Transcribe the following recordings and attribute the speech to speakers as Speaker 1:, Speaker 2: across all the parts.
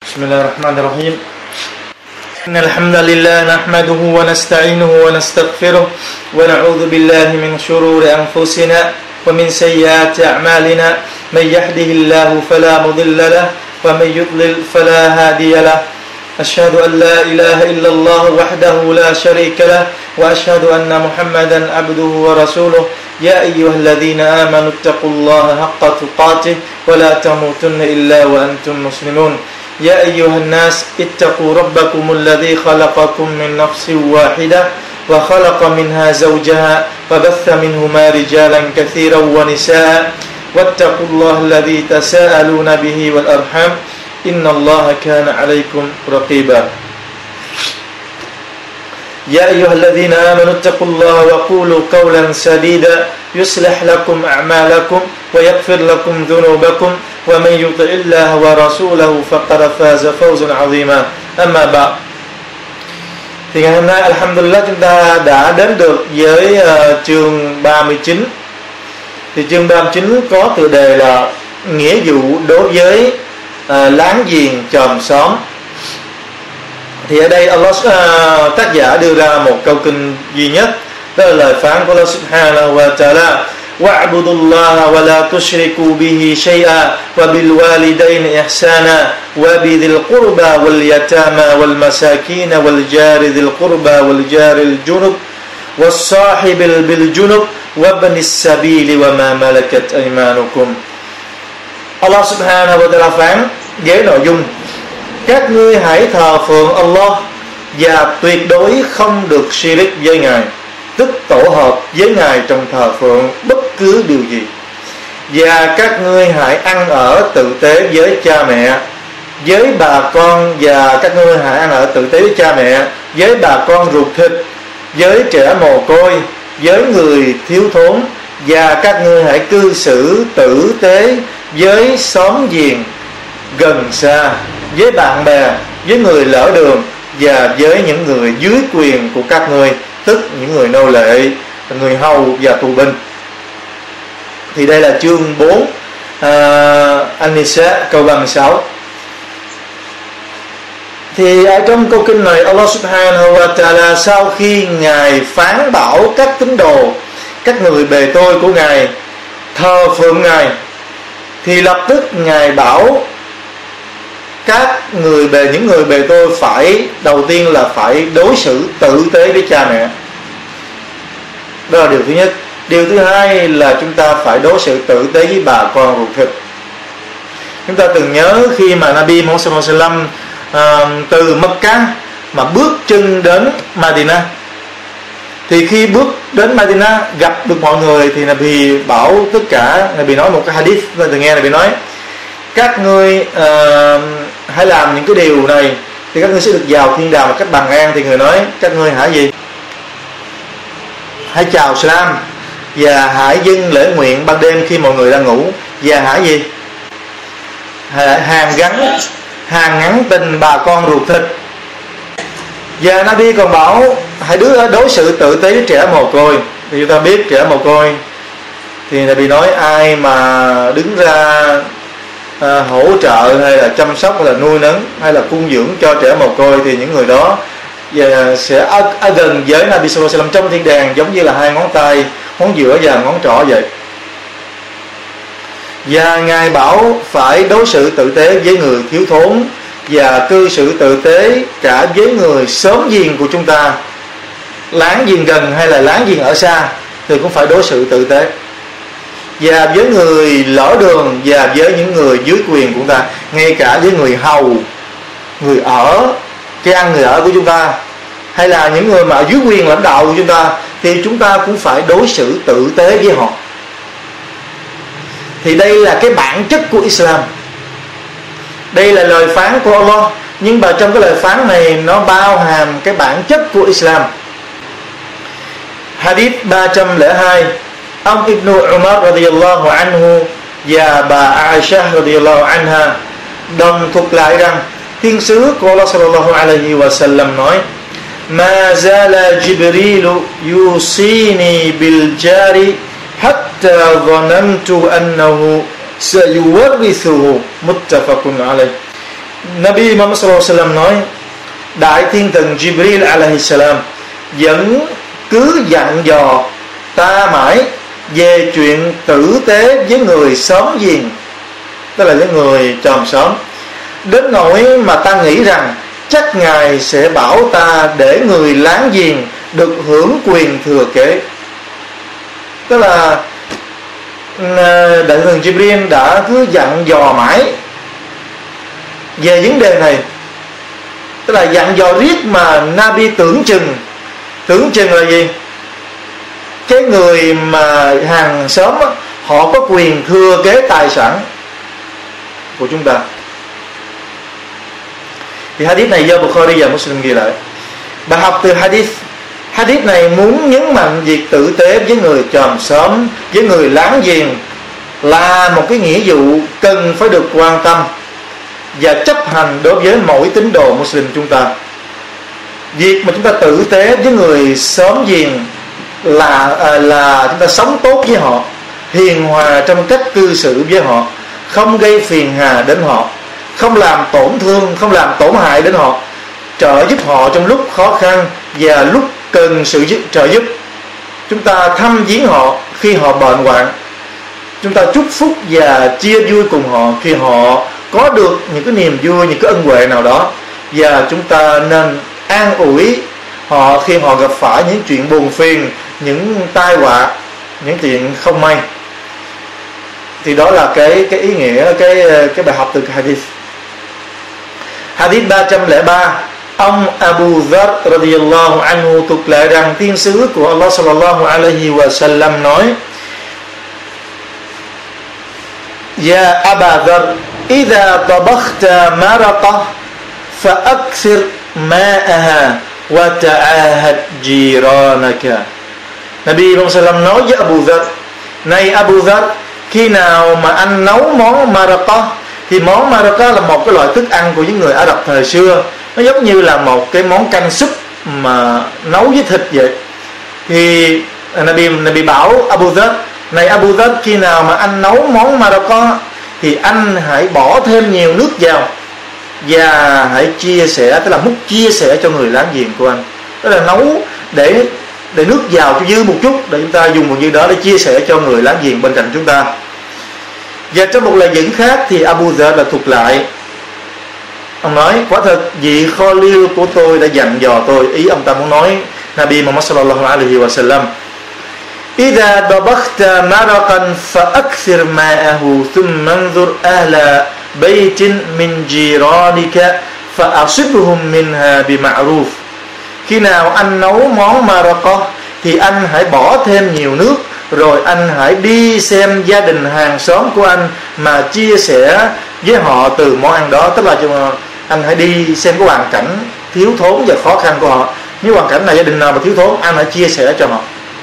Speaker 1: بسم الله الرحمن الرحيم إن الحمد لله نحمده ونستعينه ونستغفره ونعوذ بالله من شرور أنفسنا ومن سيئات أعمالنا من يهده الله فلا مضل له ومن يضلل فلا هادي له أشهد أن لا إله إلا الله وحده لا شريك له وأشهد أن محمدا عبده ورسوله يا أيها الذين آمنوا اتقوا الله حق تقاته ولا تموتن إلا وأنتم مسلمون يا أيها الناس اتقوا ربكم الذي خلقكم من نفس واحدة وخلق منها زوجها وبث منهما رجالا كثيرا ونساء واتقوا الله الذي تساءلون به والأرحام إن الله كان عليكم رقيبا يا أيها الذين آمنوا اتقوا الله وقولوا قولا سديدا يصلح لكم أعمالكم ويغفر لكم ذنوبكم ومن يطع الله ورسوله فقد فاز فوزا عظيما أما بعد. Thì ngày hôm nay alhamdulillah chúng ta đã đến được với chương 39. Thì chương 39 có tựa đề là nghĩa vụ đối với láng giềng chòm xóm. Thì ở đây Allah tác giả đưa ra một câu kinh duy nhất, đó là lời phán của Allah subhanahu wa ta'ala: وَاعْبُدُوا اللَّهَ وَلَا تُشْرِكُوا بِهِ شَيْئًا وَبِالْوَالِدَيْنِ إِحْسَانًا وَبِذِي الْقُرْبَى وَالْيَتَامَى وَالْمَسَاكِينِ وَالْجَارِ ذِي الْقُرْبَى وَالْجَارِ الْجُنُبِ وَالصَّاحِبِ بِالْجُنُبِ وَابْنِ السَّبِيلِ وَمَا مَلَكَتْ أَيْمَانُكُمْ. Allah subhanahu wa ta'ala phán với nội dung: các ngươi hãy thờ phượng Allah và tuyệt đối không được shirik với Ngài, tức tổ hợp với Ngài trong thờ phượng bất cứ điều gì. Và các ngươi hãy ăn ở tử tế với cha mẹ, với bà con, và các ngươi hãy ăn ở tử tế với cha mẹ, với bà con ruột thịt, với trẻ mồ côi, với người thiếu thốn, và các ngươi hãy cư xử tử tế với xóm giềng gần xa, với bạn bè, với người lỡ đường, và với những người dưới quyền của các ngươi, tức những người nô lệ, người hầu và tù binh. Thì đây là chương 4 An-Nisa câu 36. Thì ở trong câu kinh này, Allah subhanahu wa ta'ala sau khi Ngài phán bảo các tín đồ, các người bề tôi của Ngài thờ phượng Ngài, thì lập tức Ngài bảo những người bề tôi phải, đầu tiên là phải đối xử tử tế với cha mẹ. Đó là điều thứ nhất. Điều thứ hai là chúng ta phải đối xử tử tế với bà con ruột thịt. Chúng ta từng nhớ khi mà Nabi Muhammad sallam từ Mecca mà bước chân đến Madinah, thì khi bước đến Madinah gặp được mọi người thì Nabi bảo tất cả, Nabi nói một cái hadith, tôi từng nghe Nabi nói: các ngươi hãy làm những cái điều này thì các ngươi sẽ được vào thiên đàng một cách bằng an. Thì người nói: các ngươi hãy gì? Hãy chào salam, và hãy dâng lễ nguyện ban đêm khi mọi người đang ngủ, và hãy gì? Hàn ngắn tình bà con ruột thịt. Và Nabi còn bảo hãy đối xử tử tế với trẻ mồ côi. Thì chúng ta biết trẻ mồ côi thì Nabi nói ai mà đứng ra hỗ trợ hay là chăm sóc hay là nuôi nấng hay là cung dưỡng cho trẻ mồ côi thì những người đó sẽ ở gần với Nabi sallallahu alaihi wasallam trong thiên đàng, giống như là hai ngón tay, ngón giữa và ngón trỏ vậy. Và Ngài bảo phải đối xử tử tế với người thiếu thốn và cư xử tử tế cả với người xóm giềng của chúng ta, láng giềng gần hay là láng giềng ở xa thì cũng phải đối xử tử tế. Và với người lỡ đường và với những người dưới quyền của chúng ta, ngay cả với người hầu, người ở, cái ăn người ở của chúng ta, hay là những người mà ở dưới quyền lãnh đạo của chúng ta, thì chúng ta cũng phải đối xử tử tế với họ. Thì đây là cái bản chất của Islam. Đây là lời phán của Allah, nhưng mà trong cái lời phán này nó bao hàm cái bản chất của Islam. Hadith 302, ông Ibn Umar radiyallahu anhu và bà Aisha radiyallahu anha đồng thuật lại rằng thiên sứ của Allah sallallahu alaihi wa sallam nói: Ma zala Jibrilu yusini bil jari hatta dhanantu annahu sayuwarrithuhu, muttafaqun alayh. Nabi Muhammad sallallahu alaihi wasallam nói, đại thiên thần Jibril alaihi salam vẫn cứ dặn dò ta mãi về chuyện tử tế với người xóm giềng, tức là với người chòm xóm, đến nỗi mà ta nghĩ rằng chắc Ngài sẽ bảo ta để người láng giềng được hưởng quyền thừa kế. Tức là đại thần Jibril đã cứ dặn dò mãi về vấn đề này, tức là dặn dò riết mà Nabi tưởng chừng là gì? Cái người mà hàng xóm á, họ có quyền thừa kế tài sản của chúng ta. Thì hadith này do Bukhari và Muslim ghi lại. Bài học từ hadith này muốn nhấn mạnh việc tử tế với người chòm xóm, với người láng giềng là một cái nghĩa vụ cần phải được quan tâm và chấp hành đối với mỗi tín đồ Muslim chúng ta. Việc mà chúng ta tử tế với người xóm giềng là chúng ta sống tốt với họ, hiền hòa trong cách cư xử với họ, không gây phiền hà đến họ, không làm tổn thương, không làm tổn hại đến họ, trợ giúp họ trong lúc khó khăn và lúc cần sự trợ giúp. Chúng ta thăm viếng họ khi họ bệnh hoạn, chúng ta chúc phúc và chia vui cùng họ khi họ có được những cái niềm vui, những cái ân huệ nào đó, và chúng ta nên an ủi họ khi họ gặp phải những chuyện buồn phiền, những tai họa, những chuyện không may. Thì đó là cái ý nghĩa, cái bài học từ hadith. Hadith 303, ông Abu Dharr radiyallahu anhu thuật lại rằng tiên sứ của Allah sallallahu alaihi wa sallam nói: Ya Aba Dharr, idha tabakhta maraqah fa akthir ma'aha wa ta'ahad jiranaka. Nabi Muhammad sallam nói với Abu Dharr: này Abu Dharr, khi nào mà anh nấu món maraqah, thì món maraqah là một cái loại thức ăn của những người Ả Rập thời xưa, nó giống như là một cái món canh súp mà nấu với thịt vậy. Thì Nabi bảo Abu Dharr: này Abu Dharr, khi nào mà anh nấu món maraqah thì anh hãy bỏ thêm nhiều nước vào và hãy chia sẻ, tức là múc chia sẻ cho người láng giềng của anh. Tức là nấu để nước vào cho dư một chút, để chúng ta dùng một như đó để chia sẻ cho người láng giềng bên cạnh chúng ta. Và trong một lời dẫn khác thì Abu Dharr là thuật lại, ông nói: quả thật vị Khalil của tôi đã dặn dò tôi, ý ông ta muốn nói Nabi Muhammad sallallahu alaihi wa sallam: Idha dabakhta maraqan fa akthir ma'ahu thumma anzur ahla baytin min jiranika fa asibhum minha bima'ruf. Khi nào anh nấu món maraqah thì anh hãy bỏ thêm nhiều nước, rồi anh hãy đi xem gia đình hàng xóm của anh mà chia sẻ với họ từ món ăn đó. Tức là anh hãy đi xem cái hoàn cảnh thiếu thốn và khó khăn của họ. Nếu hoàn cảnh này gia đình nào mà thiếu thốn, anh hãy chia sẻ cho họ.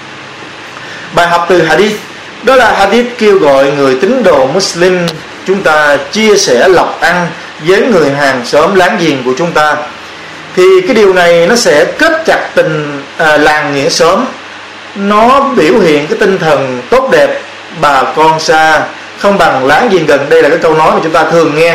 Speaker 1: Bài học từ hadith đó là hadith kêu gọi người tín đồ Muslim chúng ta chia sẻ lộc ăn với người hàng xóm láng giềng của chúng ta. Thì cái điều này nó sẽ kết chặt tình làng nghĩa xóm, nó biểu hiện cái tinh thần tốt đẹp, bà con xa không bằng láng giềng gần. Đây là cái câu nói mà chúng ta thường nghe.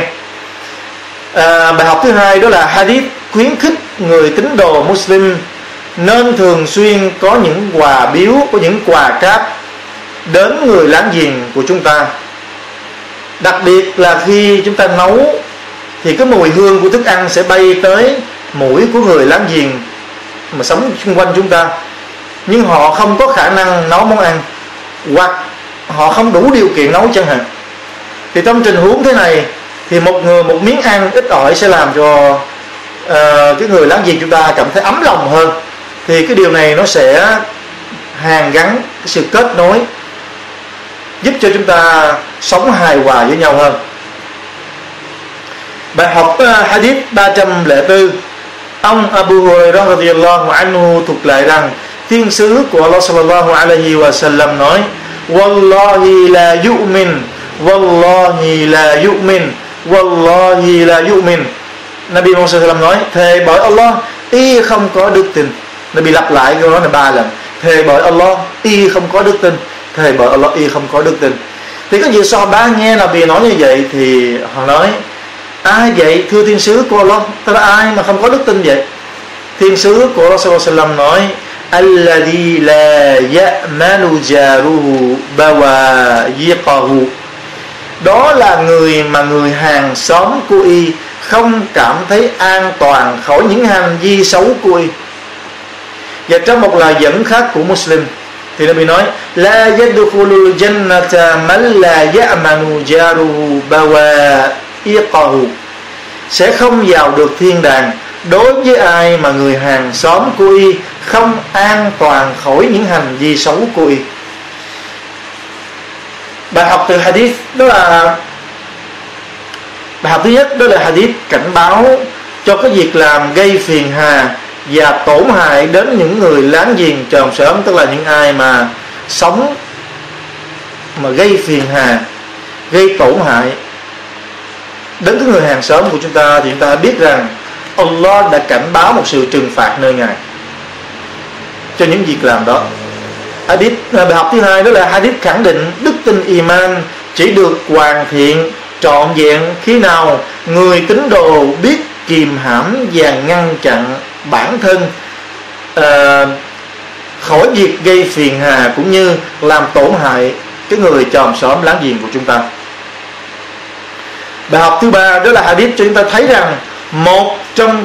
Speaker 1: Bài học thứ hai đó là hadith khuyến khích người tín đồ Muslim nên thường xuyên có những quà biếu, có những quà cáp đến người láng giềng của chúng ta. Đặc biệt là khi chúng ta nấu thì cái mùi hương của thức ăn sẽ bay tới mũi của người láng giềng mà sống xung quanh chúng ta, nhưng họ không có khả năng nấu món ăn, hoặc họ không đủ điều kiện nấu chẳng hạn. Thì trong tình huống thế này thì một miếng ăn ít ỏi sẽ làm cho cái người láng giềng chúng ta cảm thấy ấm lòng hơn. Thì cái điều này nó sẽ hàn gắn cái sự kết nối, giúp cho chúng ta sống hài hòa với nhau hơn. Bài học hadith 304, ông Abu Hurairah radiyallahu anhu thuật lại rằng thiên sứ của Allah sallallahu alaihi wa sallam nói: Wallahi la yu'min, Wallahi la yu'min, Wallahi la yu'min. Nabi Muhammad sallallahu alaihi wa sallam nói: thề bởi Allah, y không có đức tin. Nabi lặp lại câu nói này 3 lần: thề bởi Allah, y không có đức tin, thề bởi Allah, y không có đức tin. Thì có nhiều Sahaba nghe Nabi nói như vậy thì họ nói: Ai vậy thưa thiên sứ của Allah? Tức là ai mà không có đức tin vậy? Thiên sứ của Allah sallallahu alaihi wasallam nói: alladhi la ya'manu jaruhu bawayiqahu. Đó là người mà người hàng xóm của y không cảm thấy an toàn khỏi những hành vi xấu của y. Và trong một lời dẫn khác của Muslim thì Nabi nói: la yadkhulul jannata man la ya'manu jaruhu bawayiqahu. Sẽ không vào được thiên đàng đối với ai mà người hàng xóm của y không an toàn khỏi những hành vi xấu của y. Bài học từ hadith đó là bài học thứ nhất, đó là hadith cảnh báo cho cái việc làm gây phiền hà và tổn hại đến những người láng giềng chòm xóm, tức là những ai mà sống mà gây phiền hà, gây tổn hại đến cái người hàng xóm của chúng ta, thì chúng ta biết rằng Allah đã cảnh báo một sự trừng phạt nơi Ngài cho những việc làm đó. Hadith, bài học thứ hai đó là hadith khẳng định đức tin iman chỉ được hoàn thiện trọn vẹn khi nào người tín đồ biết kìm hãm và ngăn chặn bản thân khỏi việc gây phiền hà cũng như làm tổn hại cái người chòm xóm láng giềng của chúng ta. Bài học thứ ba đó là hadith cho chúng ta thấy rằng một trong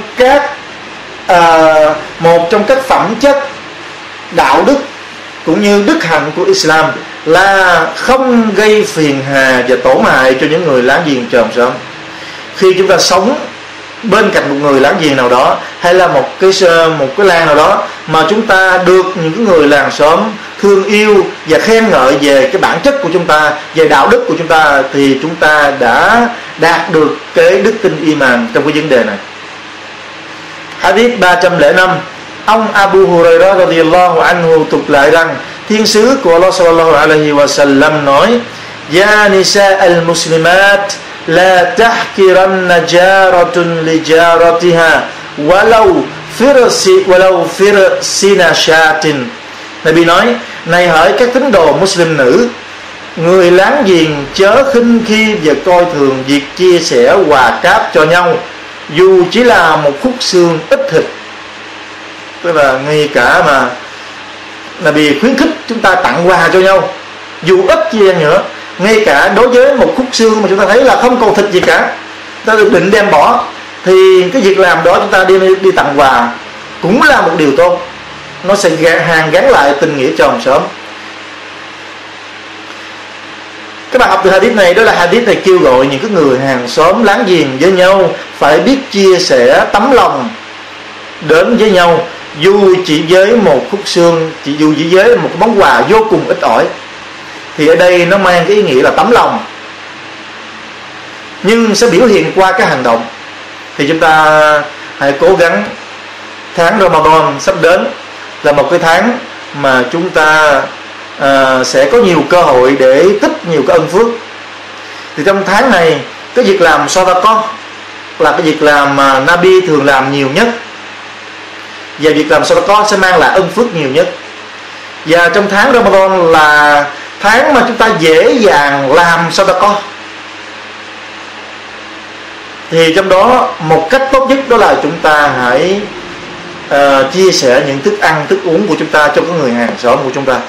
Speaker 1: các phẩm chất đạo đức cũng như đức hạnh của Islam là không gây phiền hà và tổn hại cho những người láng giềng chòm xóm. Khi chúng ta sống bên cạnh một người láng giềng nào đó, hay là một cái làng nào đó mà chúng ta được những người làng xóm thương yêu và khen ngợi về cái bản chất của chúng ta, về đạo đức của chúng ta, thì chúng ta đã đạt được cái đức tin iman trong cái vấn đề này. Hadith 305, ông Abu Hurairah radhiyallahu anhu tục lại rằng thiên sứ của Allah sallallahu alaihi wasallam nói: ya nisa al-muslimat la tahkiranna jaratun li jaratiha walau firsina shatin. Nabi nói: này hỡi các tín đồ Muslim nữ, người láng giềng chớ khinh khi và coi thường việc chia sẻ quà cáp cho nhau, dù chỉ là một khúc xương ít thịt. Tức là ngay cả mà Nabi khuyến khích chúng ta tặng quà cho nhau, dù ít gì nữa, ngay cả đối với một khúc xương mà chúng ta thấy là không còn thịt gì cả, ta được định đem bỏ, thì cái việc làm đó chúng ta đi tặng quà cũng là một điều tốt. Nó sẽ hàn gắn lại tình nghĩa chòm xóm. Cái bài học từ hadith này đó là hadith này kêu gọi những cái người hàng xóm láng giềng với nhau phải biết chia sẻ tấm lòng đến với nhau, dù chỉ với một khúc xương, dù chỉ với một món quà vô cùng ít ỏi. Thì ở đây nó mang cái ý nghĩa là tấm lòng, nhưng sẽ biểu hiện qua cái hành động. Thì chúng ta hãy cố gắng. Tháng Ramadan sắp đến là một cái tháng mà chúng ta sẽ có nhiều cơ hội để tích nhiều cái ân phước. Thì trong tháng này, cái việc làm sadaqah là cái việc làm mà Nabi thường làm nhiều nhất, và việc làm sadaqah sẽ mang lại ân phước nhiều nhất. Và trong tháng Ramadan là tháng mà chúng ta dễ dàng làm sadaqah. Thì trong đó một cách tốt nhất đó là chúng ta hãy chia sẻ những thức ăn, thức uống của chúng ta cho các người hàng xóm của chúng ta.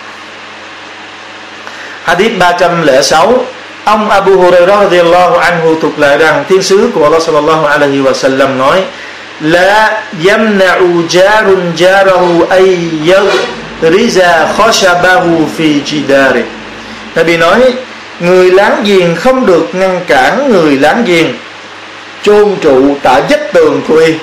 Speaker 1: Hadith 306, ông Abu Hurairah radhiyallahu anhu thuộc lại rằng thiên sứ của Allah sallallahu alaihi wasallam nói: la yamna'u jarun jarahu ay yagriza khashabahu fi jidari. Nabi nói người láng giềng không được ngăn cản người láng giềng chôn trụ tại vách tường của y.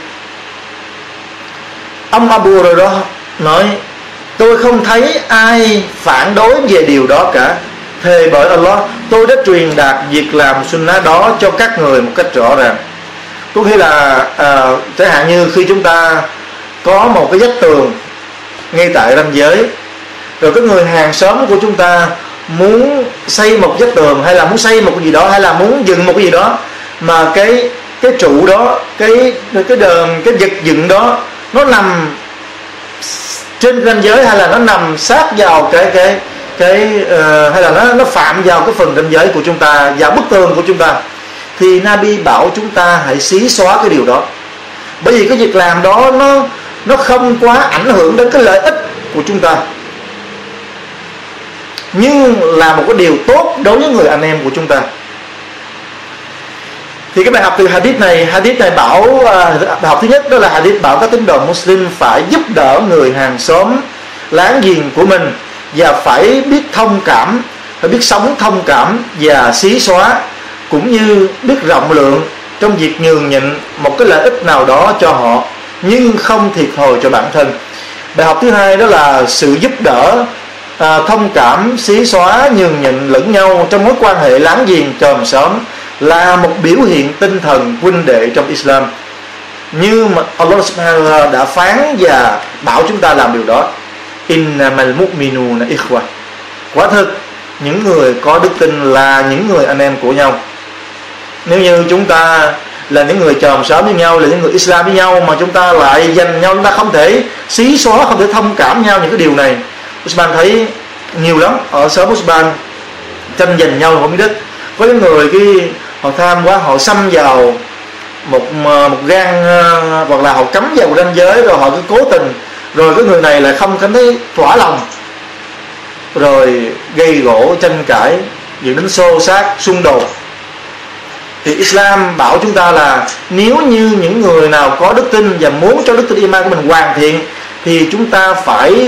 Speaker 1: Ông Abu Hurairah nói: tôi không thấy ai phản đối về điều đó cả. Thề bởi Allah, tôi đã truyền đạt việc làm sunnah đó cho các người một cách rõ ràng. Có nghĩa là chẳng hạn như khi chúng ta có một cái vách tường ngay tại ranh giới, rồi cái người hàng xóm của chúng ta muốn xây một vách tường, hay là muốn xây một cái gì đó, hay là muốn dựng một cái gì đó, mà cái trụ đó, cái vật dựng đó nó nằm trên ranh giới, hay là nó nằm sát vào hay là nó phạm vào cái phần ranh giới của chúng ta, vào bức tường của chúng ta,
Speaker 2: thì Nabi bảo chúng ta hãy xí xóa cái điều đó. Bởi vì cái việc làm đó nó không quá ảnh hưởng đến cái lợi ích của chúng ta, nhưng là một cái điều tốt đối với người anh em của chúng ta. Thì cái bài học từ hadith này bảo, bài học thứ nhất đó là hadith bảo các tín đồ Muslim phải giúp đỡ người hàng xóm láng giềng của mình, và phải biết thông cảm, phải biết sống thông cảm và xí xóa, cũng như biết rộng lượng trong việc nhường nhịn một cái lợi ích nào đó cho họ, nhưng không thiệt thòi cho bản thân. Bài học thứ hai đó là sự giúp đỡ, thông cảm, xí xóa, nhường nhịn lẫn nhau trong mối quan hệ láng giềng chòm xóm là một biểu hiện tinh thần huynh đệ trong Islam, như mà Allah Subhanahu wa ta'ala đã phán và bảo chúng ta làm điều đó. Innamal mu'minuna ikhwa. Quả thực những người có đức tin là những người anh em của nhau. Nếu như chúng ta là những người chòm xóm với nhau, là những người Islam với nhau, mà chúng ta lại dành nhau, chúng ta không thể xí xóa, không thể thông cảm nhau những cái điều này. Usman thấy nhiều lắm ở xóm Usman tranh giành nhau không biết đất. Có những người họ tham quá, họ xâm vào một gan, hoặc là họ cắm vào một ranh giới, rồi họ cứ cố tình, rồi cái người này lại không cảm thấy thỏa lòng, rồi gây gỗ tranh cãi, dẫn đến xô xát xung đột. Thì Islam bảo chúng ta là nếu như những người nào có đức tin và muốn cho đức tin iman của mình hoàn thiện, thì chúng ta phải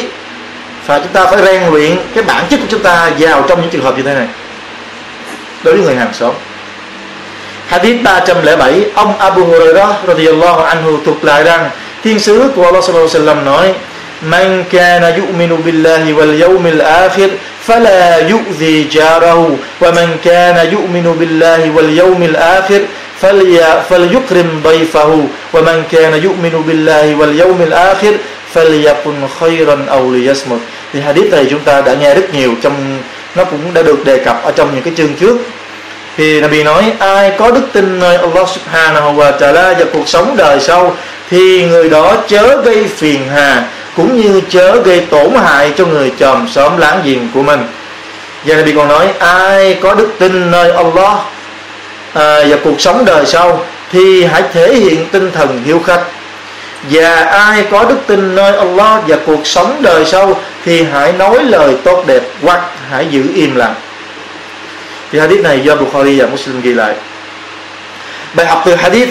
Speaker 2: rèn luyện cái bản chất của chúng ta vào trong những trường hợp như thế này đối với người hàng xóm. Hadith 307, ông Abu Hurairah radhiyallahu anhu thuật lại rằng thiên sứ của Allah sallallahu alaihi wasallam nói: Man kana yu'minu billahi wal yawmil akhir fala yu'zi jarahu wa man kana yu'minu billahi wal yawmil akhir falyukrim dayfahu wa man kana yu'minu billahi wal yawmil akhir falyakun khayran aw liyasmut. Thì hadith này chúng ta đã nghe rất nhiều, nó cũng đã được đề cập ở trong những cái chương trước. Thì Nabi nói ai có đức tin nơi Allah Subhanahu wa ta'ala và cuộc sống đời sau, thì người đó chớ gây phiền hà, cũng như chớ gây tổn hại cho người chòm xóm láng giềng của mình. Và Nabi còn nói ai có đức tin nơi Allah và cuộc sống đời sau, thì hãy thể hiện tinh thần hiếu khách. Và ai có đức tin nơi Allah và cuộc sống đời sau, thì hãy nói lời tốt đẹp hoặc hãy giữ im lặng. Thì hadith này do Bukhari và Muslim ghi lại. Bài học từ hadith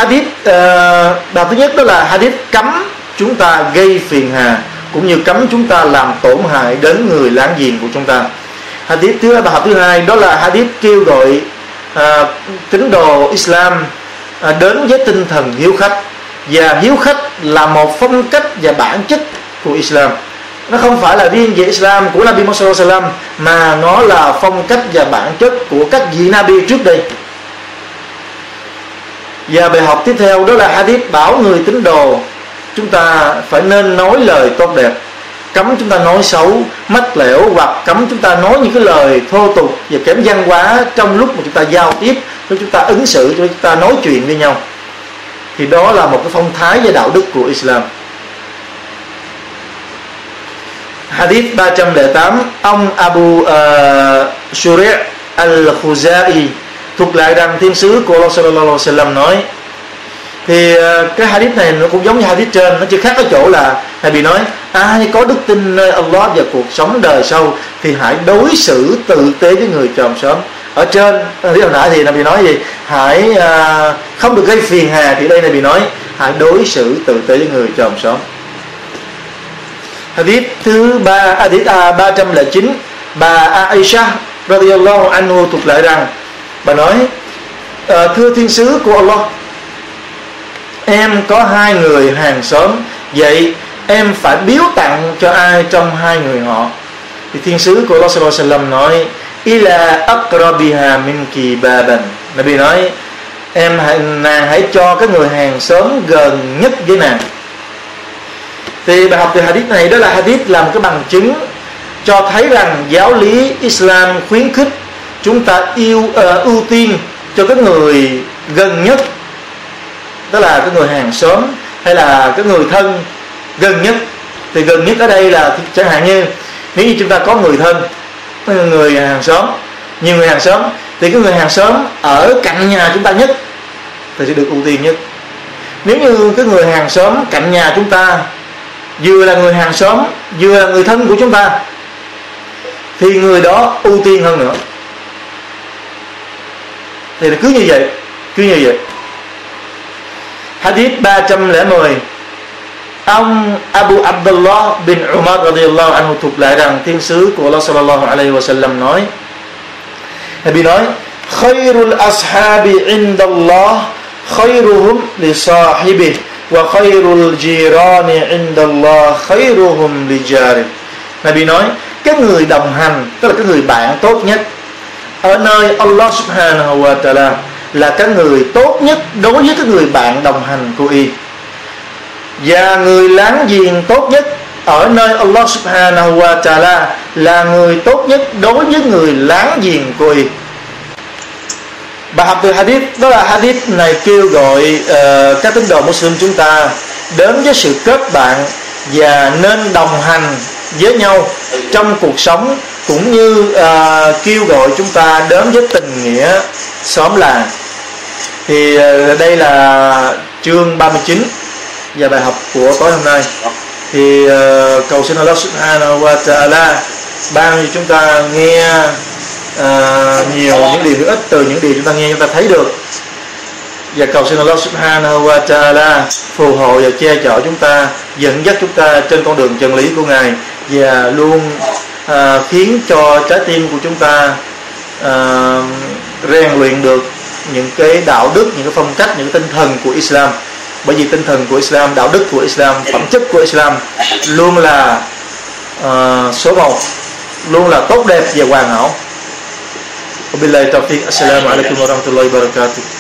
Speaker 2: bài thứ nhất đó là hadith cấm chúng ta gây phiền hà, cũng như cấm chúng ta làm tổn hại đến người láng giềng của chúng ta. Bài học thứ hai đó là hadith kêu gọi tín đồ Islam đến với tinh thần hiếu khách. Và hiếu khách là một phong cách và bản chất của Islam. Nó không phải là riêng về Islam của Nabi Muhammad sallallahu alaihi wasallam, mà nó là phong cách và bản chất của các vị Nabi trước đây. Và bài học tiếp theo đó là hadith bảo người tín đồ chúng ta phải nên nói lời tốt đẹp, cấm chúng ta nói xấu, mách lẻo, hoặc cấm chúng ta nói những cái lời thô tục và kém văn hóa trong lúc mà chúng ta giao tiếp, lúc chúng ta ứng xử, chúng ta nói chuyện với nhau. Thì đó là một cái phong thái và đạo đức của Islam. Hadith 308, ông Abu Shuri' al-Khuzai thuật lại rằng thiên sứ của Allah sallallahu alaihi wasallam nói. Thì cái hadith này nó cũng giống như hadith trên, nó chỉ khác ở chỗ là Thầy bị nói ai có đức tin nơi Allah và cuộc sống đời sau thì hãy đối xử tử tế với người chòm xóm. Ở trên hồi nãy thì Nabi nói gì? Hãy không được gây phiền hà, thì đây Nabi nói hãy đối xử tử tế với người chòm xóm. Hadith thứ 309, bà Aisha radhiyallahu anhu thuật lại rằng, bà nói thưa thiên sứ của Allah, em có 2 người hàng xóm, vậy em phải biếu tặng cho ai trong 2 người họ? Thì thiên sứ của Allah sallallahu alaihi wasallam nói ila aqrabiha minki baban. Nabi nói nàng hãy cho cái người hàng xóm gần nhất với nàng. Thì bài học từ hadith này đó là hadith là một cái bằng chứng cho thấy rằng giáo lý Islam khuyến khích chúng ta ưu tiên cho cái người gần nhất, đó là cái người hàng xóm hay là cái người thân gần nhất. Thì gần nhất ở đây là chẳng hạn như nếu như chúng ta có người thân, người hàng xóm, nhiều người hàng xóm, thì cái người hàng xóm ở cạnh nhà chúng ta nhất thì sẽ được ưu tiên nhất. Nếu như cái người hàng xóm cạnh nhà chúng ta vừa là người hàng xóm vừa là người thân của chúng ta thì người đó ưu tiên hơn nữa. Thì cứ như vậy. Hadith 310, ông Abu Abdullah bin Umar radhiyallahu anhu thuộc lại rằng thiên sứ của Allah sallallahu alaihi wasallam nói, Nabi nói: khairul ashabi indallah khairuhum li sahibi wa khairul jirani indallah khairuhum li jari. Nabi nói cái người đồng hành, tức là cái người bạn tốt nhất ở nơi Allah subhanahu wa ta'ala là cái người tốt nhất đối với cái người bạn đồng hành của y, và người láng giềng tốt nhất ở nơi Allah subhanahu wa ta'ala là người tốt nhất đối với người láng giềng của y. Bài học từ hadith đó là hadith này kêu gọi các tín đồ Muslim chúng ta đến với sự kết bạn và nên đồng hành với nhau trong cuộc sống, cũng như kêu gọi chúng ta đến với tình nghĩa xóm làng. Thì đây là chương 39 và bài học của tối hôm nay. Thì cầu xin Allah subhanahu wa ta'ala ban cho chúng ta nghe nhiều những điều hữu ích từ những điều chúng ta nghe, chúng ta thấy được, và cầu xin Allah subhanahu wa ta'ala phù hộ và che chở chúng ta, dẫn dắt chúng ta trên con đường chân lý của Ngài, và luôn khiến cho trái tim của chúng ta rèn luyện được những cái đạo đức, những cái phong cách, những cái tinh thần của Islam. Bởi vì tinh thần của Islam, đạo đức của Islam, phẩm chất của Islam luôn là số 1, luôn là tốt đẹp và hoàn hảo. Wabillahi taufiq. Assalamu alaikum warahmatullahi wabarakatuh.